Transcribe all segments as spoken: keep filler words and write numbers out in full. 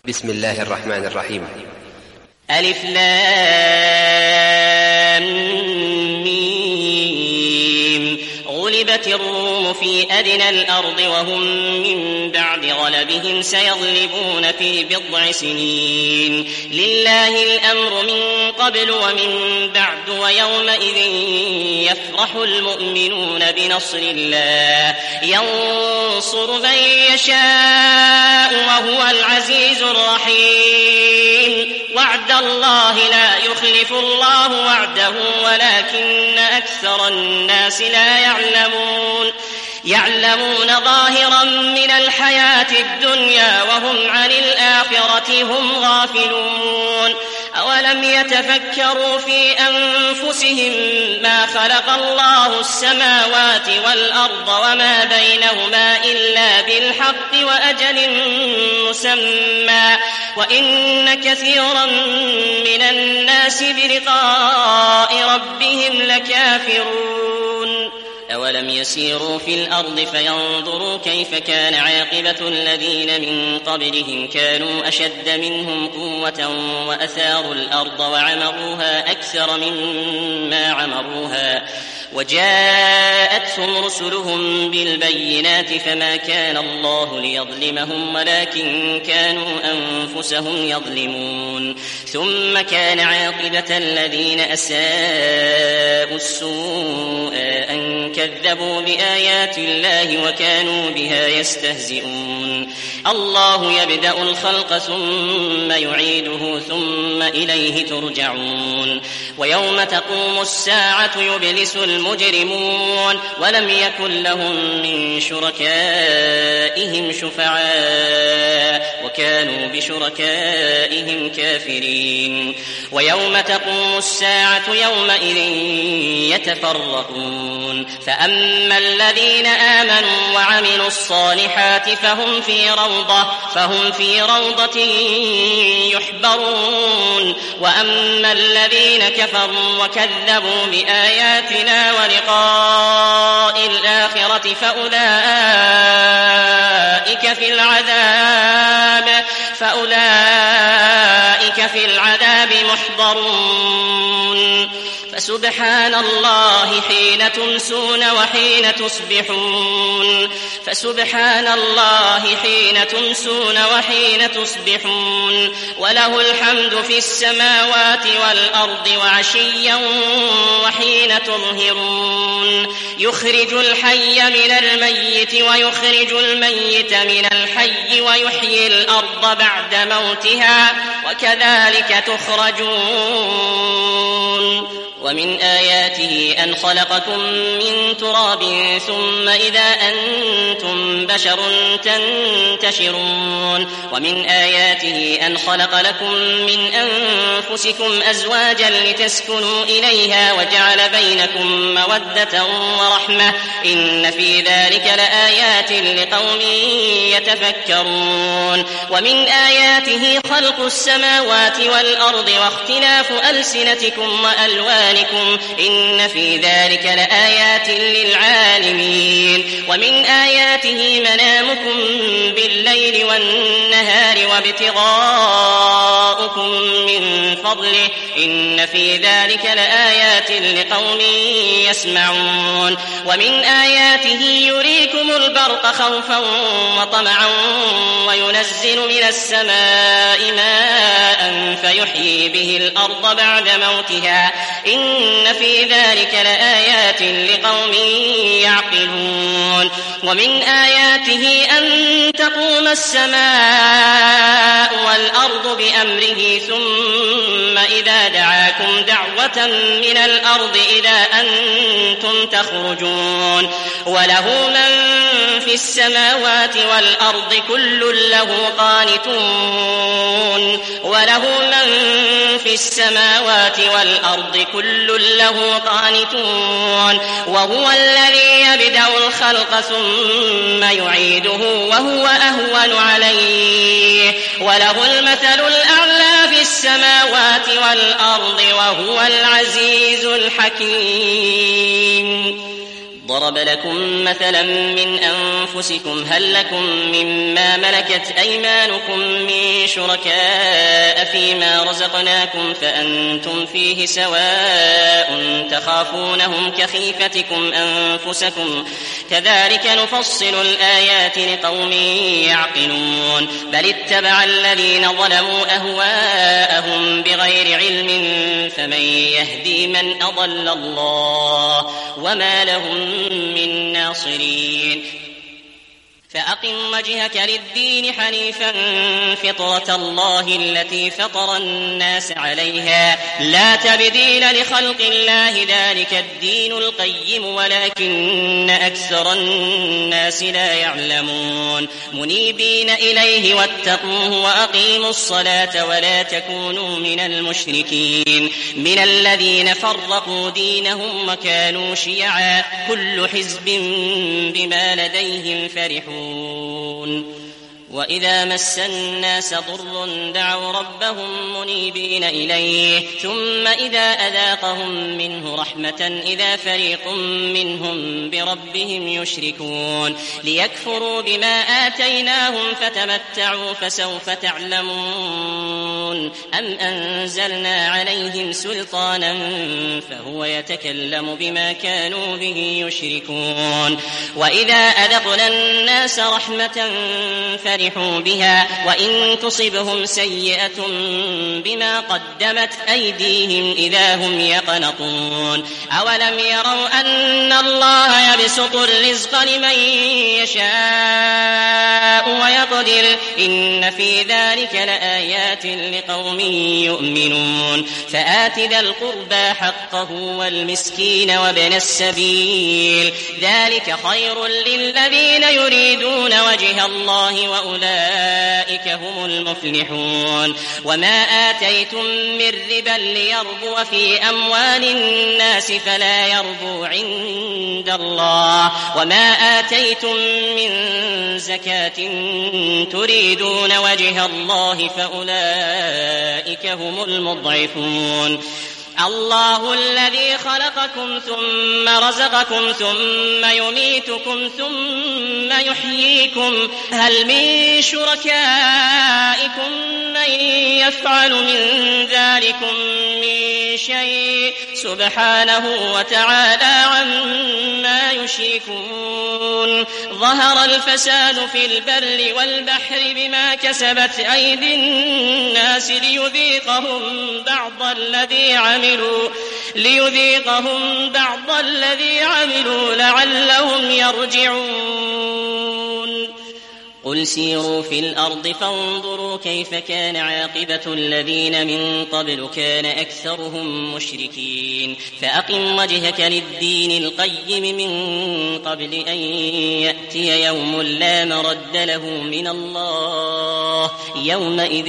بسم الله الرحمن الرحيم. ألف لام ميم. غلبت الروم في أدنى الأرض وهم من بعد غلبهم سيغلبون في بضع سنين. لله الأمر من قبل ومن بعد ويومئذ يفرح المؤمنون بنصر الله ينصر من يشاء وهو العزيز الرحيم. وعد الله لا يخلف الله وعده ولكن أكثر الناس لا يعلمون يعلمون ظاهرا من الحياة الدنيا وهم عن الآخرة هم غافلون. أولم يتفكروا في أنفسهم ما خلق الله السماوات والأرض وما بينهما إلا بالحق وأجل مسمى وإن كثيرا من الناس بلقاء ربهم لكافرون. أولم يسيروا في الأرض فينظروا كيف كان عاقبة الذين من قبلهم كانوا أشد منهم قوة وأثاروا الأرض وعمروها أكثر مما عمروها وجاءتهم رسلهم بالبينات فما كان الله ليظلمهم ولكن كانوا أنفسهم يظلمون. ثم كان عاقبة الذين أساءوا السوء أن كذبوا بآيات الله وكانوا بها يستهزئون. الله يبدأ الخلق ثم يعيده ثم إليه ترجعون. ويوم تقوم الساعة يبلس المجرمون ولم يكن لهم من شركائهم شفعاء وكانوا بشركائهم كافرين. ويوم تقوم الساعة يومئذ يتفرقون فأما الذين آمنوا وعملوا الصالحات فهم في روضة فهم في روضة يحبرون. وأما الذين كفروا وكذبوا بآياتنا ولقاء الآخرة فأولئك في العذاب فأولئك في العذاب محضرون. فسبحان الله حين تمسون وحين تصبحون فسبحان الله حين تمسون وحين تصبحون وله الحمد في السماوات والأرض وعشيا وحين تظهرون. يخرج الحي من الميت ويخرج الميت من الحي ويحيي الأرض بعد موتها وكذلك تخرجون. ومن آياته أن خلقكم من تراب ثم إذا أنتم بشر تنتشرون. ومن آياته أن خلق لكم من أنفسكم أزواجا لتسكنوا إليها وجعل بينكم مودة ورحمة إن في ذلك لآيات لقوم يتفكرون. ومن آياته خلق السماوات والأرض واختلاف ألسنتكم وألوانكم إن في ذلك لآيات للعالمين. ومن آياته منامكم بالليل والنهار وابتغاؤكم من فضله إن في ذلك لآيات لقوم يسمعون. ومن آياته يريكم البرق خوفا وطمعا وينزل من السماء ماء فيحيي به الأرض بعد موتها إن في ذلك لآيات لقوم يعقلون. ومن آياته أن تقوم السماء والأرض بأمره ثم إذا دعاكم دعوة من الأرض إذا أنتم تخرجون. وله من في السماوات والأرض كل له قانتون وله من في السماوات والأرض كل له قانتون. وهو الذي يبدأ الخلق ثم يعيده وهو أهون عليه وله المثل الأعلى في السماوات والأرض وهو العزيز الحكيم. ضرب لكم مثلا من أنفسكم هل لكم مما ملكت أيمانكم من شركاء فيما رزقناكم فأنتم فيه سواء تخافونهم كخيفتكم أنفسكم كذلك نفصل الآيات لقوم يعقلون بل اتبع الذين ظلموا أهواءهم بغير علم فمن يهدي من أضل الله وما لهم من ناصرين فأقم وجهك للدين حنيفا فطرة الله التي فطر الناس عليها لا تبديل لخلق الله ذلك الدين القيم ولكن أكثر الناس لا يعلمون منيبين إليه واتقوه وأقيموا الصلاة ولا تكونوا من المشركين من الذين فرقوا دينهم وكانوا شيعا كل حزب بما لديهم فرحون وإذا مس الناس ضر دعوا ربهم منيبين إليه ثم إذا أذاقهم منه رحمة إذا فريق منهم بربهم يشركون ليكفروا بما آتيناهم فتمتعوا فسوف تعلمون أم أنزلنا عليهم سلطانا فهو يتكلم بما كانوا به يشركون وإذا أذقنا الناس رحمة فرحوا بها وإن تصبهم سيئة بما قدمت أيديهم إذا هم يقنطون أولم يروا أن الله يبسط الرزق لمن يشاء ويقدر إن في ذلك لآيات لقوم يؤمنون فآت ذا القربى حقه والمسكين وابن السبيل ذلك خير للذين يريدون وجه الله وأولئك هم المفلحون وما آتيتم من ربا ليربو في أموال الناس فلا يربو عند الله وما آتيتم من زكاة تريدون وجه الله فأولئك هم المضعفون الله الذي خلقكم ثم رزقكم ثم يميتكم ثم يحييكم هل من شركائكم من يفعل من ذلكم من شيء سبحانه وتعالى عما يشركون ظهر الفساد في البر والبحر بما كسبت أيدي الناس ليذيقهم بعض الذي عملوا ليذيقهم بعض الذي عملوا لعلهم يرجعون قل سيروا في الأرض فانظروا كيف كان عاقبة الذين من قبل كان أكثرهم مشركين فأقم وجهك للدين القيم من قبل أن يأتي يوم لا مرد له من الله يومئذ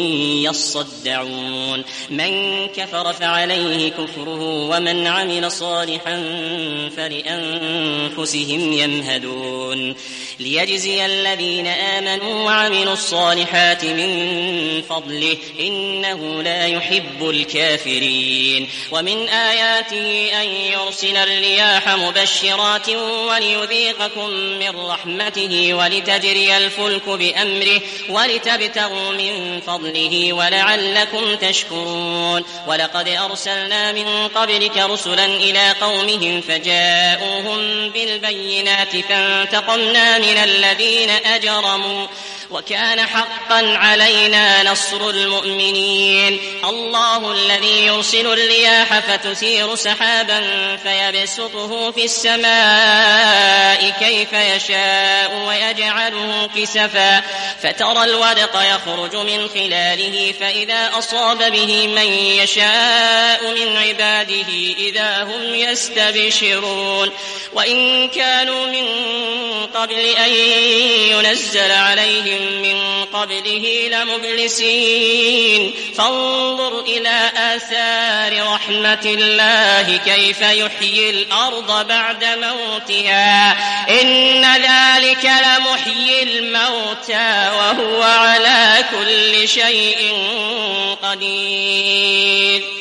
يصدعون من كفر فعليه كفره ومن عمل صالحا فلأنفسهم يمهدون ليجزي الذين آمنوا وعملوا الصالحات من فضله إنه لا يحب الكافرين ومن آياته أن يرسل الرياح مبشرات وليذيقكم من رحمته ولتجري الفلك بأمره ولتبتغوا من فضله ولعلكم تشكرون ولقد أرسلنا من قبلك رسلا إلى قومهم فجاءوهم بالبينات فانتقمنا من الذين أجرموا وكان حقا علينا نصر المؤمنين الله الذي يرسل الرياح فتثير سحابا فيبسطه في السماء كيف يشاء ويجعله كسفا فترى الودق يخرج من خلاله فإذا أصاب به من يشاء من عباده إذا هم يستبشرون وإن كانوا من قبل أن ينزل عليهم من قبله لمبلسين فانظر إلى آثار رحمة الله كيف يحيي الأرض بعد موتها إن ذلك لمحيي الموتى وهو على كل شيء قدير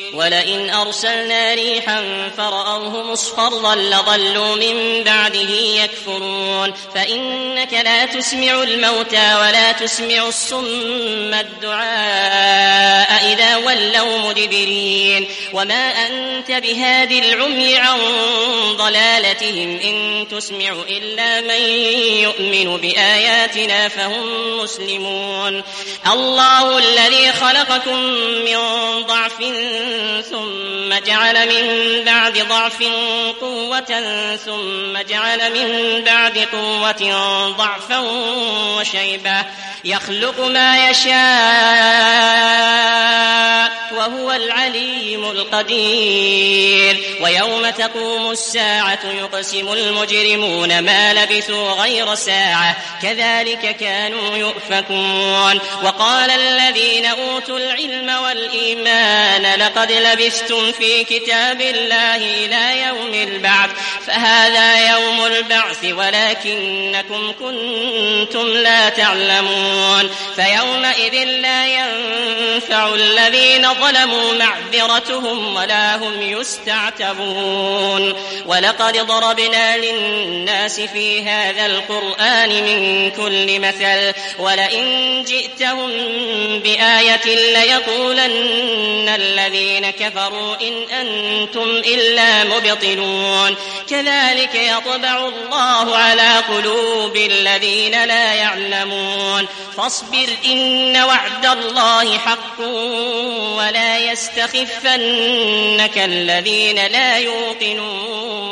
ولئن أرسلنا ريحا فرأوه مصفرا لظلوا من بعده يكفرون فإنك لا تسمع الموتى ولا تسمع الصم الدعاء إذا ولوا مدبرين وما أنت بهادي العمي عن ضلالتهم إن تسمع إلا من يؤمن بآياتنا فهم مسلمون الله الذي خلقكم من ضعف ثم جعل من بعد ضعف قوة ثم جعل من بعد قوة ضعفا وشيبة يخلق ما يشاء وهو العليم القدير ويوم تقوم الساعة يقسم المجرمون ما لبثوا غير ساعة كذلك كانوا يؤفكون وقال الذين أوتوا العلم والإيمان لقد لبثتم في كتاب الله إلى يوم البعث فهذا يوم البعث ولكنكم كنتم لا تعلمون فيومئذ لا ينفع الذين ظلموا معذرتهم ولا هم يستعتبون ولقد ضربنا للناس في هذا القرآن من كل مثل ولئن جئتهم بآية ليقولن الذين كفروا إن أنتم إلا مبطلون كذلك يطبع الله على قلوب الذين لا يعلمون فاصبر إن وعد الله حق ولا يستخفنك الذين لا يوقنون